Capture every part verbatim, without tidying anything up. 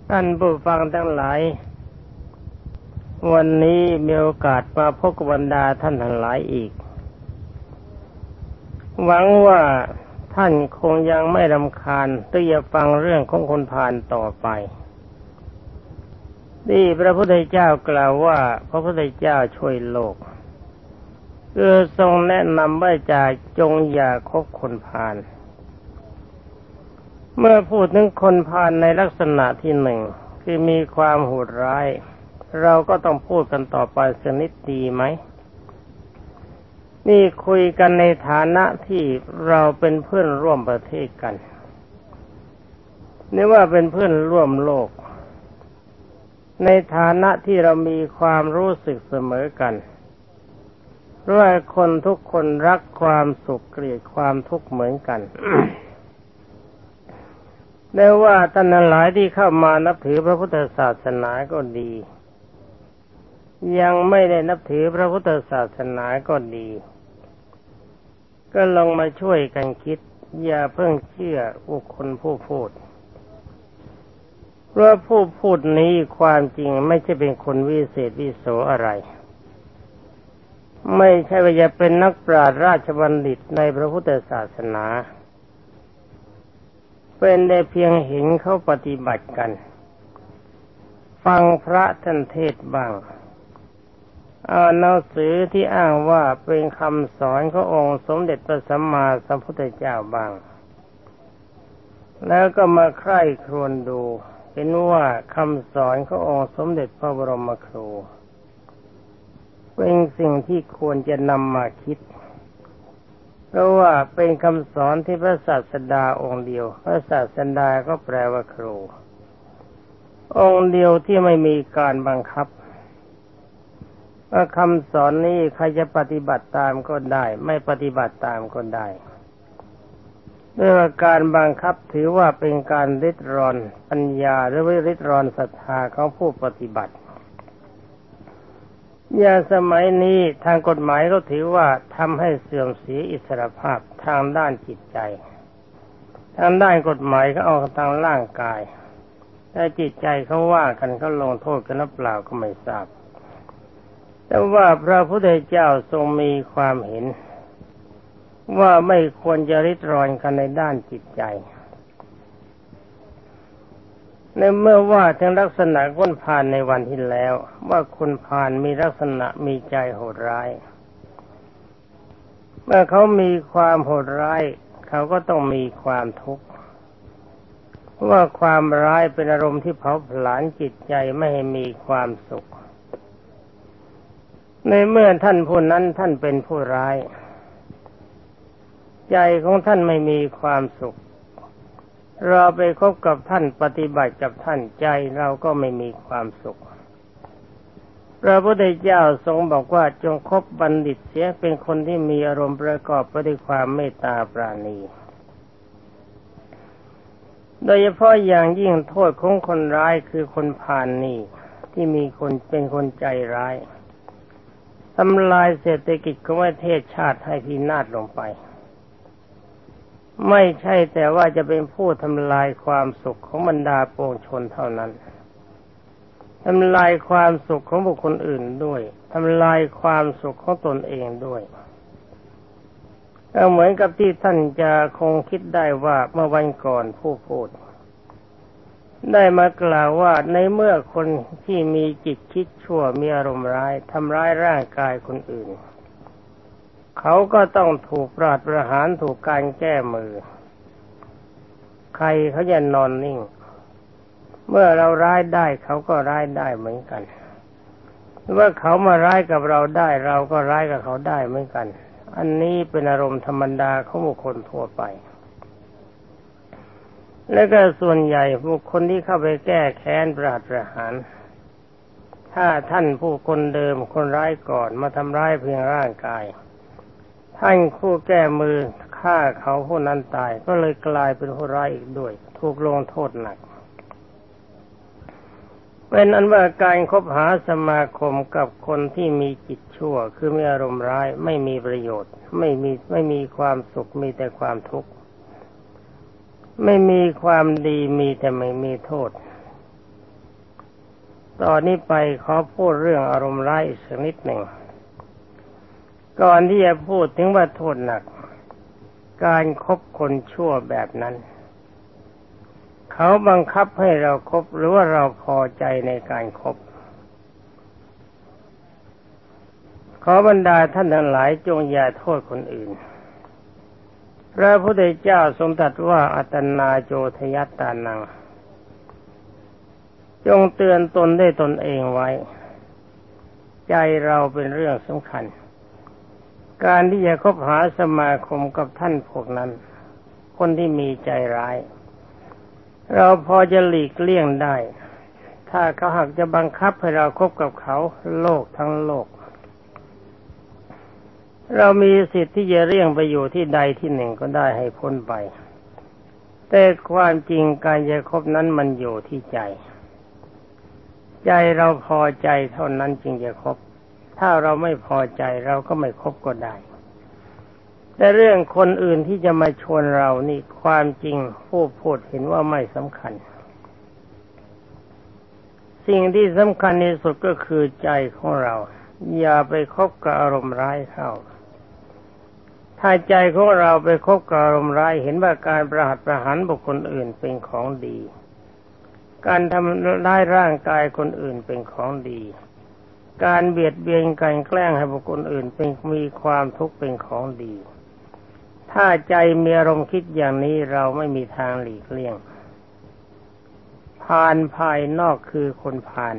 ท่านผู้ฟังทั้งหลายวันนี้มีโอกาสมาพบกับบรรดาท่านทั้งหลายอีกหวังว่าท่านคงยังไม่รำคาญที่จะฟังเรื่องของคนพาลต่อไปที่พระพุทธเจ้ากล่าวว่าพระพุทธเจ้าช่วยโลกคือทรงแนะนำว่าจะจงอย่าคบคนพาลเมื่อพูดถึงคนพาลในลักษณะที่หนึ่งคือมีความโหดร้ายเราก็ต้องพูดกันต่อไปสักนิดดีไหมนี่คุยกันในฐานะที่เราเป็นเพื่อนร่วมประเทศกันนี่ว่าเป็นเพื่อนร่วมโลกในฐานะที่เรามีความรู้สึกเสมอกันเพราะว่าคนทุกคนรักความสุขเกลียดความทุกข์เหมือนกัน ได้ว่าท่านหลายที่เข้ามานับถือพระพุทธศาสนาก็ดียังไม่ได้นับถือพระพุทธศาสนาก็ดีก็ลองมาช่วยกันคิดอย่าเพิ่งเชื่อบุคคลผู้พูดเพราะผู้พูดนี้ความจริงไม่ใช่เป็นคนวิเศษวิโสอะไรไม่ใช่ว่าจะเป็นนักปราชญ์ราชบัณฑิตในพระพุทธศาสนาเป็นได้เพียงเห็นเขาปฏิบัติกันฟังพระท่านเทศบ้างอ่านหนังสือที่อ้างว่าเป็นคำสอนขององค์สมเด็จพระสัมมาสัมพุทธเจ้าบ้างแล้วก็มาใคร่ครวญดูเห็นว่าคำสอนขององค์สมเด็จพระบรมครูเป็นสิ่งที่ควรจะนำมาคิดเพราะว่าเป็นคำสอนที่พระศาสดาองค์เดียวพระศาสดาก็แปลว่าครูองค์เดียวที่ไม่มีการบังคับว่าคำสอนนี้ใครจะปฏิบัติตามก็ได้ไม่ปฏิบัติตามก็ได้ด้วยว่าการบังคับถือว่าเป็นการริดรอนปัญญาหรือริดรอนศรัทธาของผู้ปฏิบัติอย่างสมัยนี้ทางกฎหมายก็ถือว่าทำให้เสื่อมเสียอิสรภาพทางด้านจิตใจทางด้านกฎหมายก็เอาทางร่างกายแต่จิตใจเขาว่ากันเขาลงโทษกันหรือเปล่าก็ไม่ทราบแต่ว่าพระพุทธเจ้าทรงมีความเห็นว่าไม่ควรจะริดรอนกันในด้านจิตใจในเมื่อว่าถึงลักษณะคนพาลในวันที่แล้วว่าคนพาลมีลักษณะมีใจโหดร้ายเมื่อเขามีความโหดร้ายเขาก็ต้องมีความทุกข์เพราะว่าความร้ายเป็นอารมณ์ที่เผาผลาญจิตใจไม่ให้มีความสุขในเมื่อท่านผู้นั้นท่านเป็นผู้ร้ายใจของท่านไม่มีความสุขเราไปคบกับท่านปฏิบัติกับท่านใจเราก็ไม่มีความสุขพระพุทธเจ้าทรงบอกว่าจงคบบัณฑิตเสียเป็นคนที่มีอารมณ์ประกอบไปด้วยความเมตตาปราณีโดยเฉพาะอย่างยิ่งโทษของคนร้ายคือคนพาลนี่ที่มีคนเป็นคนใจร้ายทำลายเศรษฐกิจของประเทศชาติให้พินาศลงไปไม่ใช่แต่ว่าจะเป็นผู้ทำลายความสุขของบรรดาปวงชนเท่านั้นทำลายความสุขของบุคคลอื่นด้วยทำลายความสุขของตนเองด้วยก็เหมือนกับที่ท่านจะคงคิดได้ว่าเมื่อวันก่อนผู้พูดได้มากล่าวว่าในเมื่อคนที่มีจิตคิดชั่วมีอารมณ์ร้ายทำร้ายร่างกายคนอื่นเขาก็ต้องถูกปราดประหารถูกการแก้มือใครเขาจะนอนนิ่งเมื่อเราร้ายได้เขาก็ร้ายได้เหมือนกันเมื่อเขามาร้ายกับเราได้เราก็ร้ายกับเขาได้เหมือนกันอันนี้เป็นอารมณ์ธรรมดาของบุคคลทั่วไปและก็ส่วนใหญ่บุคคลที่เข้าไปแก้แค้นปราดประหารถ้าท่านผู้คนเดิมคนร้ายก่อนมาทำร้ายเพียงร่างกายท่านคู่แก้มือฆ่าเขาผู้นั้นตายก็เลยกลายเป็นผู้ร้ายอีกด้วยถูกลงโทษหนักเป็นอันว่าการคบหาสมาคมกับคนที่มีจิตชั่วคือมีอารมณ์ร้ายไม่มีประโยชน์ไม่มีไม่มีความสุขมีแต่ความทุกข์ไม่มีความดีมีแต่ไม่มีโทษตอนนี้ไปขอพูดเรื่องอารมณ์ร้ายอีกสักนิดหนึ่งก่อนที่จะพูดถึงว่าโทษหนักการคบคนชั่วแบบนั้นเขาบังคับให้เราคบหรือว่าเราพอใจในการคบขอบรรดาท่านทั้งหลายจงอย่าโทษคนอื่นพระพุทธเจ้าทรงตรัสว่าอัตนาโจทยัตตานังจงเตือนตนได้ตนเองไว้ใจเราเป็นเรื่องสำคัญการที่จะคบหาสมาคมกับท่านพวกนั้นคนที่มีใจร้ายเราพอจะหลีกเลี่ยงได้ถ้าเขาหากจะบังคับให้เราคบกับเขาโลกทั้งโลกเรามีสิทธิ์ที่จะเลี่ยงไปอยู่ที่ใดที่หนึ่งก็ได้ให้พ้นไปแต่ความจริงการจะคบนั้นมันอยู่ที่ใจใจเราพอใจเท่านั้นจึงจะคบถ้าเราไม่พอใจเราก็ไม่คบก็ได้แต่เรื่องคนอื่นที่จะมาชวนเรานี่ความจริงผู้พูดเห็นว่าไม่สำคัญสิ่งที่สำคัญที่สุดก็คือใจของเราอย่าไปคบกับอารมณ์ร้ายเข้าถ้าใจของเราไปคบกับอารมณ์ร้ายเห็นว่าการประหัตประหารบุคคลอื่นเป็นของดีการทำร้ายร่างกายคนอื่นเป็นของดีการเบียดเบียนกันแกล้งให้บุคคลอื่นเป็นมีความทุกข์เป็นของดีถ้าใจมีอารมณ์คิดอย่างนี้เราไม่มีทางหลีกเลี่ยงพาลภายนอกคือคนพาล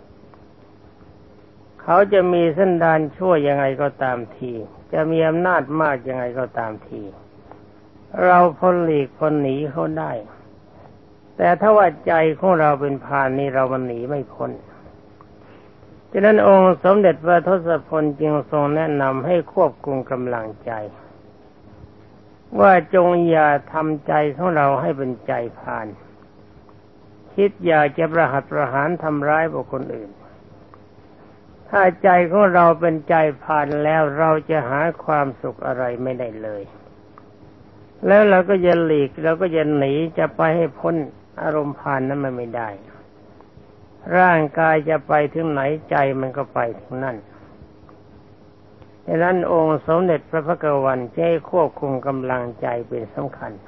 เขาจะมีสันดานชั่วยังไงก็ตามทีจะมีอำนาจมากยังไงก็ตามทีเราพ้นหลีกพ้นหนีเขาได้แต่ถ้าว่าใจของเราเป็นพาลนี่เรามันหนีไม่พ้นฉะนั้นองค์สมเด็จพระทศพลจึงทรงแนะนำให้ควบคุมกำลังใจว่าจงอย่าทำใจของเราให้เป็นใจพาลคิดอยากจะประหัตประหารทำร้ายบุคคลอื่นถ้าใจของเราเป็นใจพาลแล้วเราจะหาความสุขอะไรไม่ได้เลยแล้วเราก็จะหลีกเราก็จะหนีจะไปให้พ้นอารมณ์พาลนั้นมันไม่ได้ร่างกายจะไปถึงไหนใจมันก็ไปถึงนั่นดังนั้นองค์สมเด็จพระพักวันจะให้ควบคุมกำลังใจเป็นสำคัญ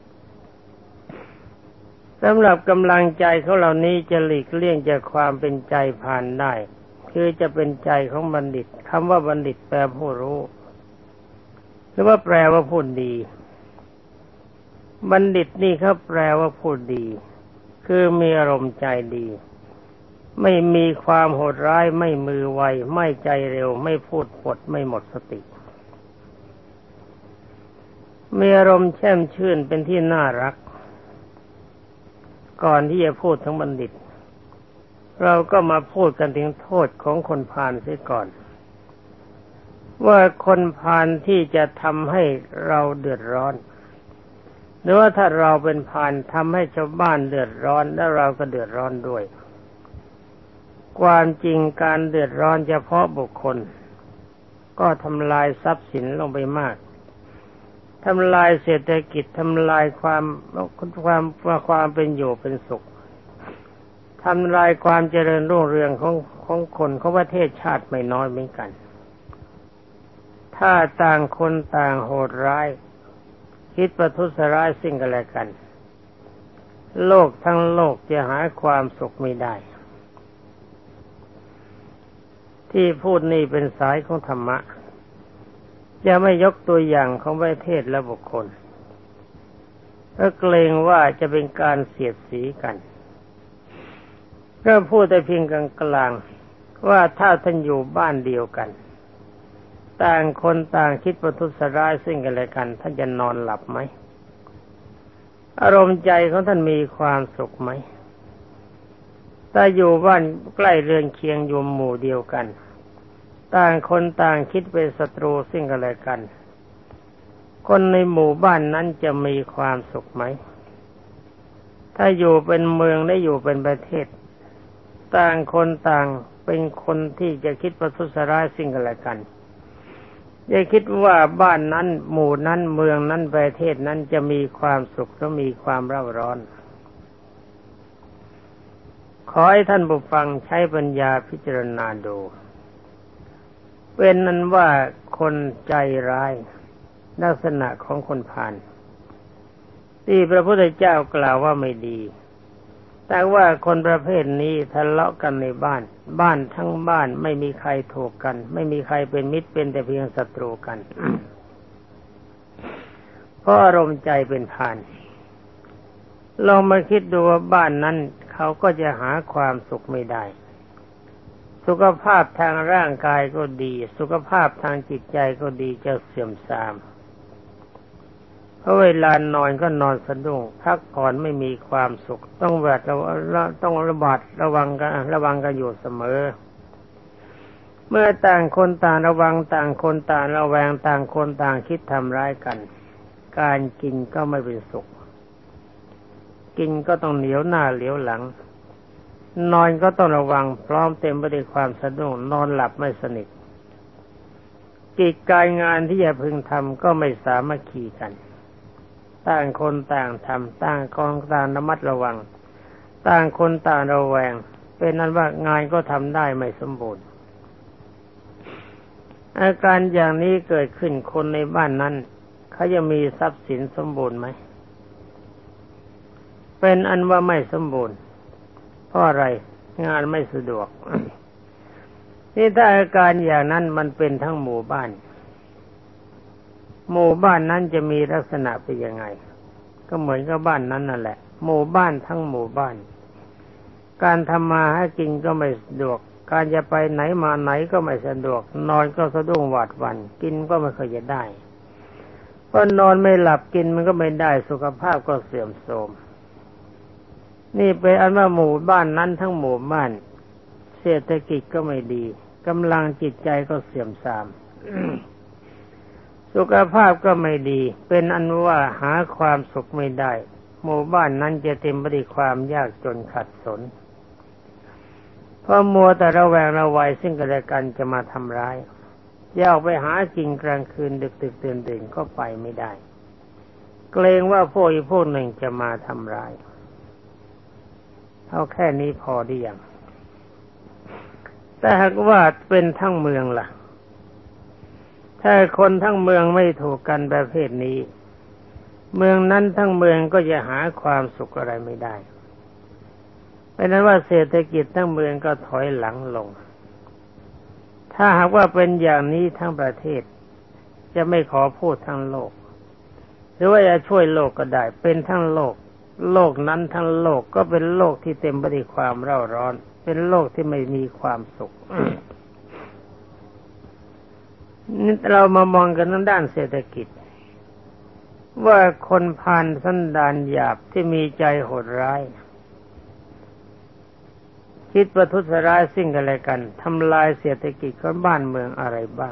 สำหรับกำลังใจของเรานี้จะหลีกเลี่ยงจากความเป็นใจพาลได้คือจะเป็นใจของบัณฑิตคำว่าบัณฑิตแปลผู้รู้หรือว่าแปลว่าผู้ดีบัณฑิตนี่เขาแปลว่าผู้ดีคือมีอารมณ์ใจดีไม่มีความโหดร้ายไม่มือไวไม่ใจเร็วไม่พูดปดไม่หมดสติมีอารมณ์แช่มชื่นเป็นที่น่ารักก่อนที่จะพูดถึงบัณฑิตเราก็มาพูดกันถึงโทษของคนพาลเสียก่อนว่าคนพาลที่จะทำให้เราเดือดร้อนหรือว่าถ้าเราเป็นพาลทำให้ชาวบ้านเดือดร้อนแล้วเราก็เดือดร้อนด้วยความจริงการเดือดร้อนเฉพาะบุคคลก็ทำลายทรัพย์สินลงไปมากทำลายเศรษฐกิจทำลายความความความเป็นอยู่เป็นสุขทำลายความเจริญรุ่งเรืองของของคนของประเทศชาติไม่น้อยเหมือนกันถ้าต่างคนต่างโหดร้ายคิดประทุษร้ายสิ่งกันและกันโลกทั้งโลกจะหาความสุขไม่ได้ที่พูดนี่เป็นสายของธรรมะจะไม่ยกตัวอย่างของประเทศและบุคคลเพราะเกรงว่าจะเป็นการเสียดสีกันก็พูดแต่เพียงกลางๆว่าถ้าท่านอยู่บ้านเดียวกันต่างคนต่างคิดประทุษร้ายซึ่งกันและกันท่านจะนอนหลับไหมอารมณ์ใจของท่านมีความสุขไหมถ้าอยู่บ้านใกล้เรือนเคียงอยู่หมู่เดียวกันต่างคนต่างคิดเป็นศัตรูซึ่งกันและกันคนในหมู่บ้านนั้นจะมีความสุขไหมถ้าอยู่เป็นเมืองและอยู่เป็นประเทศต่างคนต่างเป็นคนที่จะคิดประทุษร้ายซึ่งกันและกันอย่าคิดว่าบ้านนั้นหมู่นั้นเมืองนั้นประเทศนั้นจะมีความสุขหรือมีความเร่าร้อนขอให้ท่านผู้ฟังใช้ปัญญาพิจารณาดูเป็นนั้นว่าคนใจร้ายลักษณะของคนพาลที่พระพุทธเจ้ากล่าวว่าไม่ดีแต่ว่าคนประเภทนี้ทะเลาะกันในบ้านบ้านทั้งบ้านไม่มีใครถูกกันไม่มีใครเป็นมิตรเป็นแต่เพียงศัตรูกัน เพราะอารมณ์ใจเป็นพาลลองมาคิดดูว่าบ้านนั้นเขาก็จะหาความสุขไม่ได้สุขภาพทางร่างกายก็ดีสุขภาพทางจิตใจก็ดีจะเสื่อมทรามเพราะเวลานอนก็นอนสะดุ้งพักผ่อนไม่มีความสุขต้องแวดระต้องระบาดระวังกันระวังกันอยู่เสมอเมื่อต่างคนต่างระวังต่างคนต่างระแวงต่างคนต่างคิดทำร้ายกันการกินก็ไม่เป็นสุขกินก็ต้องเหนียวหน้าเหลียวหลังนอนก็ต้องระวังพร้อมเต็มไปด้วยความสะดุ้งนอนหลับไม่สนิทกิจการงานที่จะพึงทำก็ไม่สามัคคีกันต่างคนต่างทำต่างคนต่างระมัดระวังต่างคนต่างระแวงเป็นนั้นว่างานก็ทำได้ไม่สมบูรณ์อาการอย่างนี้เกิดขึ้นคนในบ้านนั้นเขาจะมีทรัพย์สินสมบูรณ์ไหมเป็นอันว่าไม่สมบูรณ์เพราะอะไรงานไม่สะดวก นี่ถ้าอาการอย่างนั้นมันเป็นทั้งหมู่บ้านหมู่บ้านนั้นจะมีลักษณะเป็นยังไงก็เหมือนกับบ้านนั้นนั่นแหละหมู่บ้านทั้งหมู่บ้านการทำมาหากินก็ไม่สะดวกการจะไปไหนมาไหนก็ไม่สะดวกนอนก็สะดุ้งหวาดหวั่นกินก็ไม่เคยจะได้เพราะนอนไม่หลับกินมันก็ไม่ได้สุขภาพก็เสื่อมโทรมนี่เป็นอันว่าหมู่บ้านนั้นทั้งหมู่บ้านเศรษฐกิจก็ไม่ดีกำลังจิตใจก็เสื่อมทราม สุขภาพก็ไม่ดีเป็นอันว่าหาความสุขไม่ได้หมู่บ้านนั้นจะเต็มไปด้วยความยากจนขัดสนเพราะมัวแต่ระแวงระวัยซึ่งกันและกันจะมาทำร้ายจะออกไปหากินกลางคืนดึกๆดื่นๆก็ไปไม่ได้เกรงว่าพวกอีกพวกหนึ่งจะมาทำร้ายเอาแค่นี้พอหรือยังแต่หากว่าเป็นทั้งเมืองล่ะถ้าคนทั้งเมืองไม่ถูกกันประเภทนี้เมืองนั้นทั้งเมืองก็จะหาความสุขอะไรไม่ได้เป็นนั้นว่าเศรษฐกิจทั้งเมืองก็ถอยหลังลงถ้าหากว่าเป็นอย่างนี้ทั้งประเทศจะไม่ขอพูดทั้งโลกหรือว่าจะช่วยโลกก็ได้เป็นทั้งโลกโลกนั้นทั้งโลกก็เป็นโลกที่เต็มไปด้วยความเร่าร้อนเป็นโลกที่ไม่มีความสุข นี่เรามามองกันทางด้านเศรษฐกิจว่าคนพาลสันดานหยาบที่มีใจโหดร้ายคิดประทุษร้ายสิ่งกันและกันทำลายเศรษฐกิจของบ้านเมืองอะไรบ้าง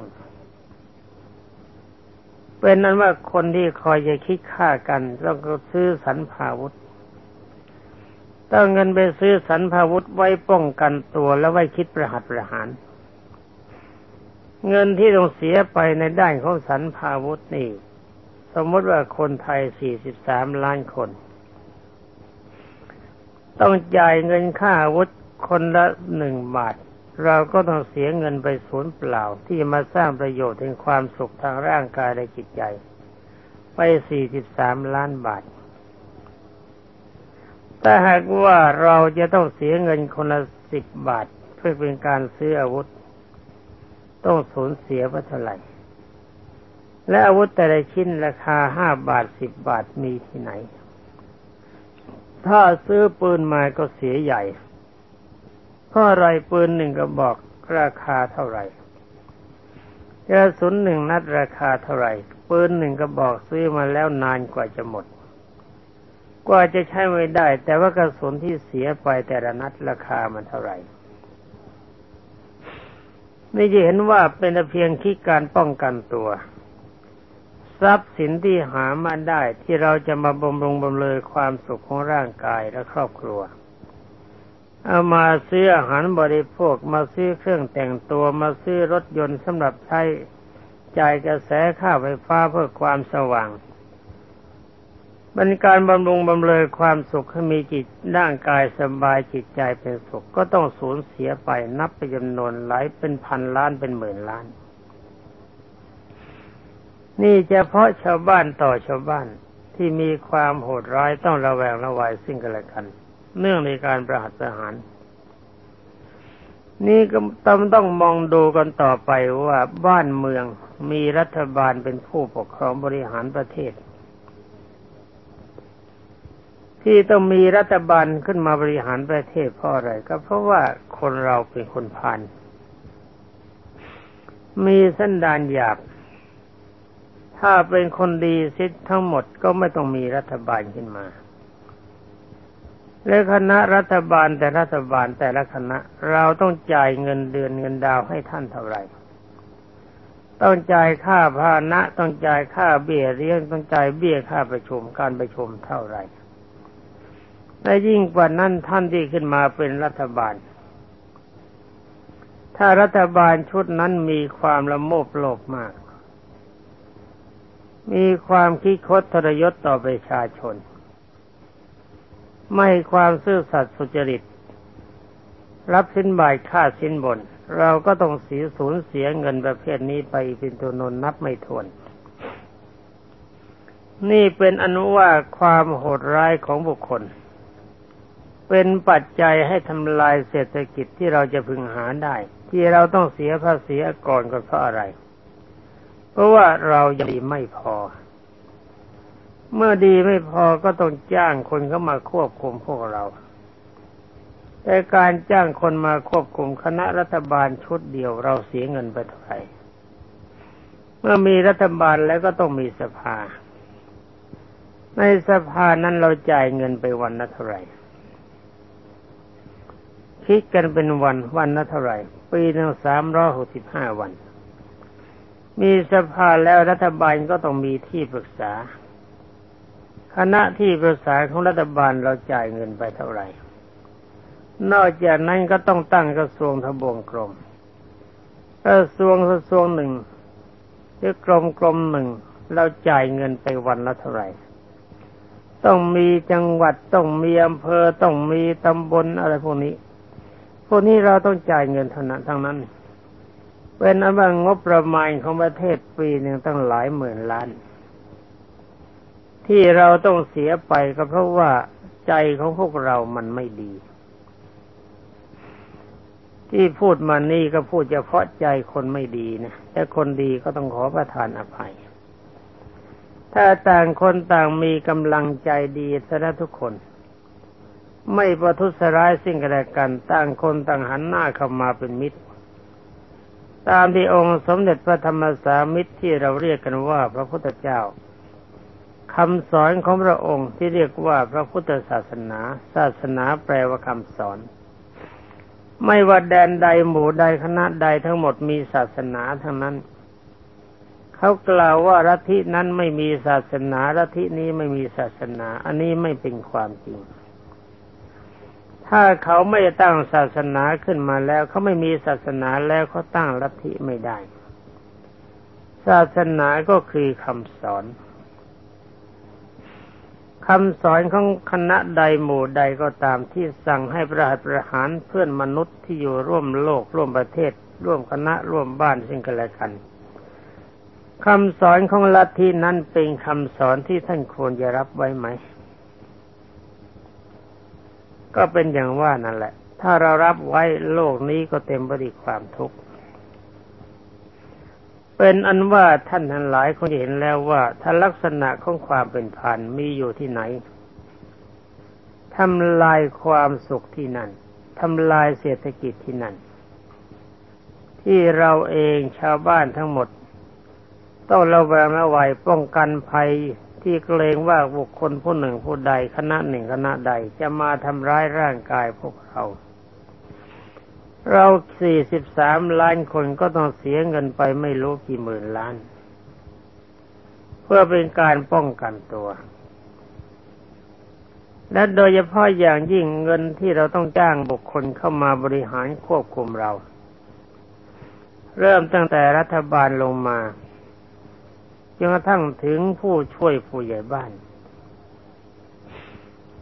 เป็นนั้นว่าคนที่คอยจะคิดฆ่ากันต้องซื้อสรรพาวุธต้องเงินไปซื้อสรรพาวุธไว้ป้องกันตัวแล้วไว้คิดประหัตประหารเงินที่ต้องเสียไปในด้านของสรรพาวุธนี่สมมติว่าคนไทยสี่สิบสามล้านคนต้องจ่ายเงินค่าอาวุธคนละหนึ่งบาทเราก็ต้องเสียเงินไปสูญเปล่าที่มาสร้างประโยชน์ถึงความสุขทางร่างกายและจิตใจไปสี่สิบสามล้านบาทถ้าหากว่าเราจะต้องเสียเงินคนละสิบบาทเพื่อเป็นการซื้ออาวุธต้องสูญเสียไปเท่าไหร่และอาวุธแต่ละชิ้นราคาห้าบาทสิบบาทมีที่ไหนถ้าซื้อปืนมาก็เสียใหญ่เพราะอะไรปืนหนึ่งกระบอกราคาเท่าไหร่กระสุนหนึ่งนัดราคาเท่าไหร่ปืนหนึ่งกระบอกซื้อมาแล้วนานกว่าจะหมดกว่าจะใช้ไม่ได้แต่ว่ากระสุนที่เสียไปแต่ละนัดราคามันเท่าไหร่นี่จะเห็นว่าเป็นเพียงคิดการป้องกันตัวทรัพย์สินที่หามาได้ที่เราจะมาบำรุงบำเรอความสุขของร่างกายและครอบครัวเอามาซื้ออาหารบริโภคมาซื้อเครื่องแต่งตัวมาซื้อรถยนต์สำหรับใช้จ่ายกระแสค่าไฟฟ้าเพื่อความสว่างเป็นการบำรุงบำเรอความสุขให้มีจิตร่างกายสบายจิตใจเป็นสุขก็ต้องสูญเสียไปนับเป็นจำนวนหลายเป็นพันล้านเป็นหมื่นล้านนี่เฉพาะชาวบ้านต่อชาวบ้านที่มีความโหดร้ายต้องระแวงระวัยซึ่งกันและกันเนื่องในการประหัตประหารนี่ก็ต้องต้องมองดูกันต่อไปว่าบ้านเมืองมีรัฐบาลเป็นผู้ปกครองบริหารประเทศที่ต้องมีรัฐบาลขึ้นมาบริหารประเทศเพราะอะไรก็เพราะว่าคนเราเป็นคนพาลมีสันดานหยาบถ้าเป็นคนดีซิทั้งหมดก็ไม่ต้องมีรัฐบาลขึ้นมาและคณะรัฐบาลแต่รัฐบาลแต่ละคณะเราต้องจ่ายเงินเดือนเงินดาวให้ท่านเท่าไหร่ต้องจ่ายค่าพาหนะต้องจ่ายค่าเบี้ยเลี้ยงต้องจ่ายเบี้ยค่าประชุมการประชุมเท่าไหร่และยิ่งกว่านั้นท่านที่ขึ้นมาเป็นรัฐบาลถ้ารัฐบาลชุดนั้นมีความละโมบโลภมากมีความคิดคดทรยศต่อประชาชนไม่ความซื่อสัตย์สุจริตรับสินบายค่าสินบนเราก็ต้องเสียสูญเสียเงินประเภทนี้ไปเป็นตัวนนนับไม่ถ้วนนี่เป็นอนุว่าความโหดร้ายของบุคคลเป็นปัจจัยให้ทำลายเศรษฐกิจที่เราจะพึงหาได้ที่เราต้องเสียภาษีก่อนก็เพราะอะไรเพราะว่าเรายังดีไม่พอเมื่อดีไม่พอก็ต้องจ้างคนเข้ามาควบคุมพวกเราแต่การจ้างคนมาควบคุมคณะรัฐบาลชุดเดียวเราเสียเงินไปเท่าไหร่เมื่อมีรัฐบาลแล้วก็ต้องมีสภาในสภานั้นเราจ่ายเงินไปวันละเท่าไหร่คิดกันเป็นวันวันละเท่าไหร่ปีหนึ่งสามร้อยหกสิบห้าวันมีสภาแล้วรัฐบาลก็ต้องมีที่ปรึกษาคณะที่ปรึกษาของรัฐบาลเราจ่ายเงินไปเท่าไหร่นอกจากนั้นก็ต้องตั้งกระทรวงทบวงกรมกระทรวงกระทรวงหนึ่งหรือกรมกรมหนึ่งเราจ่ายเงินไปวันละเท่าไหร่ต้องมีจังหวัดต้องมีอำเภอต้องมีตำบลอะไรพวกนี้พวกนี้เราต้องจ่ายเงินเท่านั้นทั้งนั้นเป็นอันว่างบประมาณของประเทศปีหนึ่งตั้งหลายหมื่นล้านที่เราต้องเสียไปก็เพราะว่าใจของพวกเรามันไม่ดีที่พูดมานี่ก็พูดเฉพาะใจคนไม่ดีนะแต่คนดีก็ต้องขอประทานอภัยถ้าต่างคนต่างมีกำลังใจดีซะทุกคนไม่ประทุษร้ายสิ่งกันและกันต่างคนต่างหันหน้าเข้ามาเป็นมิตรตามที่องค์สมเด็จพระธรรมสามิตรที่เราเรียกกันว่าพระพุทธเจ้าคำสอนของพระองค์ที่เรียกว่าพระพุทธศาสนาศาสนาแปลว่าคำสอนไม่ว่าแดนใดหมู่ใดคณะใดทั้งหมดมีศาสนาทั้งนั้นเขากล่าวว่าลัทธินั้นไม่มีศาสนาลัทธินี้ไม่มีศาสนาอันนี้ไม่เป็นความจริงถ้าเขาไม่ตั้งศาสนาขึ้นมาแล้วเขาไม่มีศาสนาแล้วเขาตั้งลัทธิไม่ได้ศาสนาก็คือคำสอนคำสอนของคณะใดหมู่ใดก็ตามที่สั่งให้ประหารประหารเพื่อนมนุษย์ที่อยู่ร่วมโลกร่วมประเทศร่วมคณะร่วมบ้านซึ่งกันและกันคำสอนของลัทธินั้นเป็นคำสอนที่ท่านควรจะรับไว้ไหมก็เป็นอย่างว่านั่นแหละถ้าเรารับไว้โลกนี้ก็เต็มไปด้วยความทุกข์เป็นอันว่าท่านทั้งหลายคงจะเห็นแล้วว่าถ้าลักษณะของความเป็นพันมีอยู่ที่ไหนทำลายความสุขที่นั่นทำลายเศรษฐกิจที่นั่นที่เราเองชาวบ้านทั้งหมดต้องระแวงระวังป้องกันภัยที่เกรงว่าบุคคลผู้หนึ่งผู้ใดคณะหนึ่งคณะใดจะมาทำร้ายร่างกายพวกเราเราสี่สิบสามล้านคนก็ต้องเสียเงินไปไม่รู้กี่หมื่นล้านเพื่อเป็นการป้องกันตัวและโดยเฉพาะอย่างยิ่งเงินที่เราต้องจ้างบุคคลเข้ามาบริหารควบคุมเราเริ่มตั้งแต่รัฐบาลลงมาจนกระทั่งถึงผู้ช่วยผู้ใหญ่บ้าน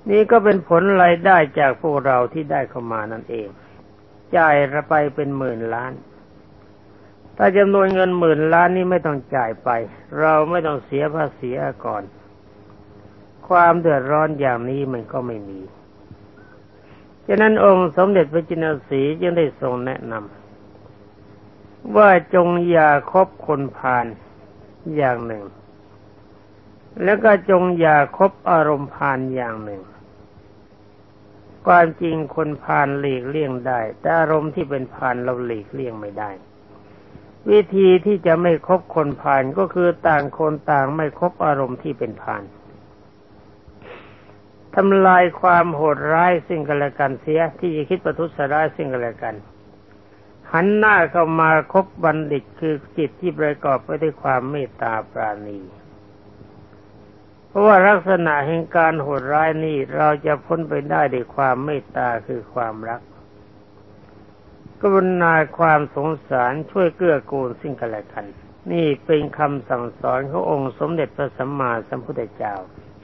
นี่ก็เป็นผลรายได้จากพวกเราที่ได้เข้ามานั่นเองจ่ายไปเป็นหมื่นล้านถ้าจำนวนเงินหมื่นล้านนี้ไม่ต้องจ่ายไปเราไม่ต้องเสียภาษีก่อนความเดือดร้อนอย่างนี้มันก็ไม่มีฉะนั้นองค์สมเด็จพระจินสีห์จึงได้ทรงแนะนำว่าจงอย่าคบคนพาลอย่างหนึ่งแล้วก็จงอย่าคบอารมณ์พาลอย่างหนึ่งความจริงคนพาลหลีกเลี่ยงได้แต่อารมณ์ที่เป็นพาลเราหลีกเลี่ยงไม่ได้วิธีที่จะไม่คบคนพาลก็คือต่างคนต่างไม่คบอารมณ์ที่เป็นพาลทำลายความโหดร้ายซึ่งกันและกันเสียที่จะคิดประทุษร้ายซึ่งกันและกันหันหน้าเข้ามาคบบัณฑิตคือจิตที่ประกอบไปด้วยความเมตตาปราณีเพราะว่าลักษณะแห่งการโหดร้ายนี้เราจะพ้นไปได้ด้วยความเมตตาคือความรักกรุณาความสงสารช่วยเกื้อกูลซึ่งกันและกันนี่เป็นคำสั่งสอนขององค์สมเด็จพระสัมมาสัมพุทธเจ้า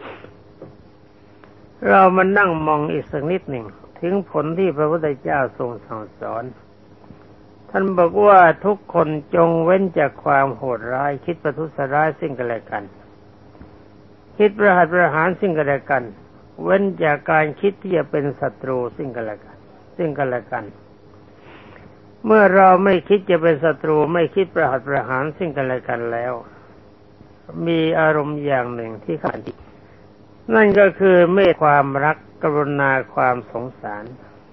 เรามานั่งมองอีกสักนิดหนึ่งถึงผลที่พระพุทธเจ้าทรงสั่งสอนท่านบอกว่าทุกคนจงเว้นจากความโหดร้ายคิดประทุษร้ายซึ่งกันและกันคิดประหัตประหารซึ่งกันและกันเว้นจากการคิดที่จะเป็นศัตรูซึ่งกันและกันซึ่งกันและกันเมื่อเราไม่คิดจะเป็นศัตรูไม่คิดประหัตประหารซึ่งกันและกันแล้วมีอารมณ์อย่างหนึ่งที่ขาดนั่นก็คือเมตตาความรักกรุณาความสงสาร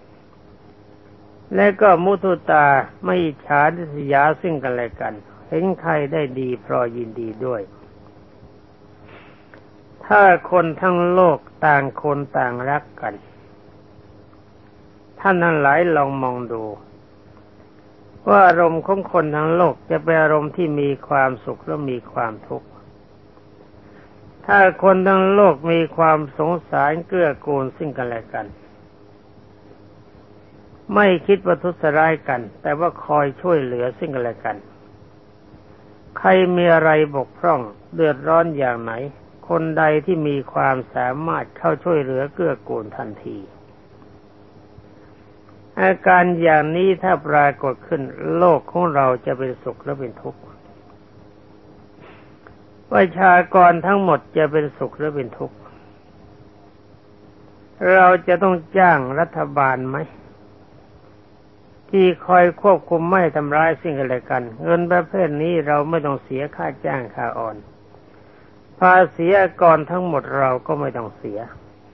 และก็มุทุตาไม่อิจฉาริษยาซึ่งกันและกันเห็นใครได้ดีพลอยยินดีด้วยถ้าคนทั้งโลกต่างคนต่างรักกันท่านทั้งหลายลองมองดูว่าอารมณ์ของคนทั้งโลกจะเป็นอารมณ์ที่มีความสุขและมีความทุกข์ถ้าคนทั้งโลกมีความสงสารเกื้อกูลซึ่งกันและกันไม่คิดประทุษร้ายกันแต่ว่าคอยช่วยเหลือซึ่งกันและกันใครมีอะไรบกพร่องเดือดร้อนอย่างไหนคนใดที่มีความสามารถเข้าช่วยเหลือเกื้อกูลทันทีอาการอย่างนี้ถ้าปรากฏขึ้นโลกของเราจะเป็นสุขหรือเป็นทุกข์ประชากรทั้งหมดจะเป็นสุขหรือเป็นทุกข์เราจะต้องจ้างรัฐบาลไหมที่คอยควบคุมไม่ทำร้ายสิ่งกันและกันเงินประเภทนี้เราไม่ต้องเสียค่าจ้างค่าอ่อนภาษีกรทั้งหมดเราก็ไม่ต้องเสีย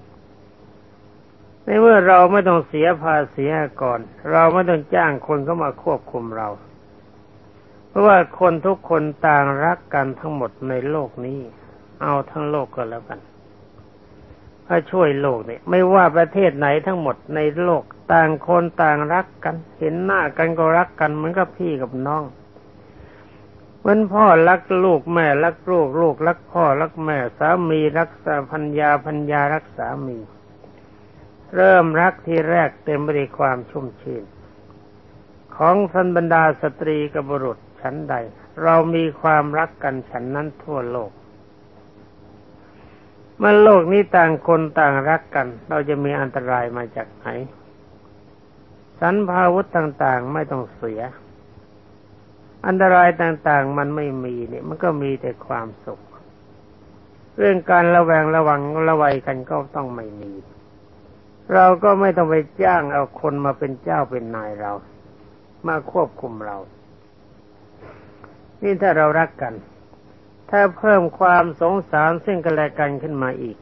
ในเมื่อเราไม่ต้องเสียภาษีกรเราไม่ต้องจ้างคนเข้ามาควบคุมเราเพราะว่าคนทุกคนต่างรักกันทั้งหมดในโลกนี้เอาทั้งโลกก็แล้วกันถ้าช่วยโลกเนี่ยไม่ว่าประเทศไหนทั้งหมดในโลกต่างคนต่างรักกันเห็นหน้ากันก็รักกันเหมือนกับพี่กับน้องเหมือนพ่อรักลูกแม่รักลูกลูกรักพ่อรักแม่สามีรักษาภรรยาภรรยารักสามีเริ่มรักที่แรกเต็มไปด้วยความชุ่มชื่นของสันบรรดาสตรีกับบุรุษฉันใดเรามีความรักกันฉันนั้นทั่วโลกเมื่อโลกนี้ต่างคนต่างรักกันเราจะมีอันตรายมาจากไหนสรรพาวุธต่างๆไม่ต้องเสียอันตรายต่างๆมันไม่มีเนี่ยมันก็มีแต่ความสุขเรื่องการระแวงระวังระวัยกันก็ต้องไม่มีเราก็ไม่ต้องไปจ้างเอาคนมาเป็นเจ้าเป็นนายเรามาควบคุมเรานี่ถ้าเรารักกันถ้าเพิ่มความสงสารซึ่งกันและกันขึ้นมาอีก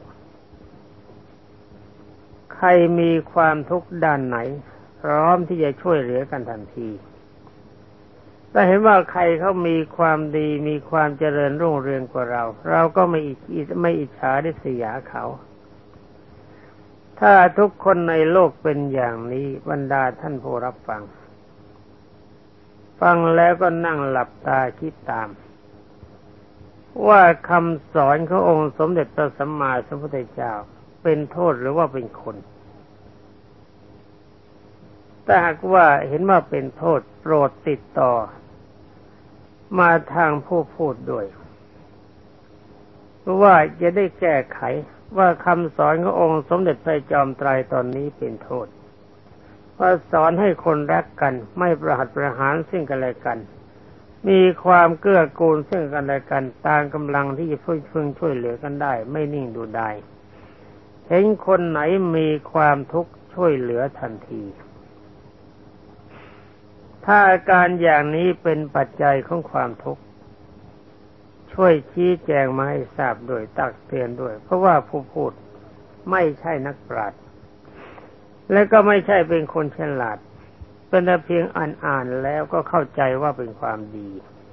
ใครมีความทุกข์ด้านไหนพร้อมที่จะช่วยเหลือกันทันทีถ้าเห็นว่าใครเขามีความดีมีความเจริญรุ่งเรืองกว่าเราเราก็ไม่ไม่อิจฉาริษยาเขาถ้าทุกคนในโลกเป็นอย่างนี้บรรดาท่านผู้รับฟังฟังแล้วก็นั่งหลับตาคิดตามว่าคำสอนขององค์สมเด็จพระสัมมาสัมพุทธเจ้าเป็นโทษหรือว่าเป็นคุณถ้าหากว่าเห็นว่าเป็นโทษโปรดติดต่อมาทางผู้พูดด้วยเพราะว่าจะได้แก้ไขว่าคำสอนขององค์สมเด็จพระจอมไตรตอนนี้เป็นโทษว่าสอนให้คนรักกันไม่ประหัตประหารซึ่งกันและกันมีความเกื้อกูลซึ่งกันและกันตามกำลังที่จะช่วยพึงช่วยเหลือกันได้ไม่นิ่งดูดายเห็นคนไหนมีความทุกข์ช่วยเหลือทันทีถ้าอาการอย่างนี้เป็นปัจจัยของความทุกข์ช่วยชี้แจงมาให้ทราบโดยตักเตือนด้วยเพราะว่าผู้พูดไม่ใช่นักปราชญ์และก็ไม่ใช่เป็นคนฉลาดเป็นแต่เพียงอ่านๆแล้วก็เข้าใจว่าเป็นความดี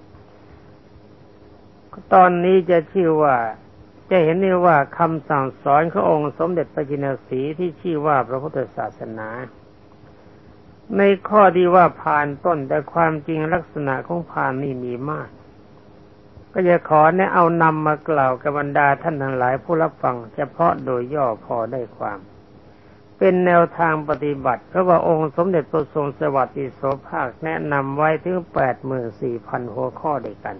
ตอนนี้จะชื่อว่าจะเห็นได้ว่าคำสั่งสอนขององค์สมเด็จพระจินสีห์ที่ชื่อว่าพระพุทธศาสนาในข้อที่ว่าผ่านต้นแต่ความจริงลักษณะของผ่านนี่มีมากก็จะขอแนะเอานำมากล่าวกับบรรดาท่านทั้งหลายผู้รับฟังเฉพาะโดยย่อพอได้ความเป็นแนวทางปฏิบัติเพราะว่าองค์สมเด็จพระทรงสวัสดิโสภาคแนะนำไว้ถึง แปดหมื่นสี่พัน หัวข้อด้วยกัน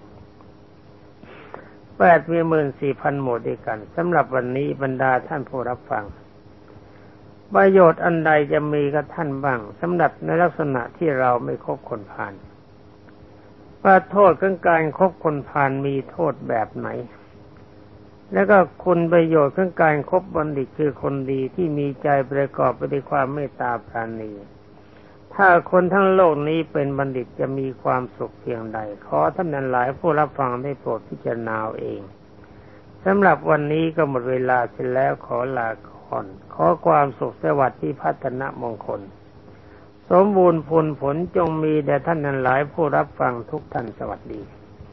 แปดหมื่นสี่พัน หมวดด้วยกันสำหรับวันนี้บรรดาท่านผู้รับฟังประโยชน์อันใดจะมีกับท่านบ้างสำหรับในลักษณะที่เราไม่คบคนพาลว่าโทษของการคบคนพาลมีโทษแบบไหนแล้วก็คุณประโยชน์ของการคบบัณฑิตคือคนดีที่มีใจประกอบไปด้วยความเมตตาปราณีถ้าคนทั้งโลกนี้เป็นบัณฑิตจะมีความสุขเพียงใดขอท่านนั้นหลายผู้รับฟังได้โปรดพิจารณาเองสำหรับวันนี้ก็หมดเวลาเสร็จแล้วขอลาก่อนขอความสุขสวัสดิ์ที่พัฒนมงคลสมบูรณ์ผลผลจงมีแด่ท่านนั้นหลายผู้รับฟังทุกท่านสวัสดี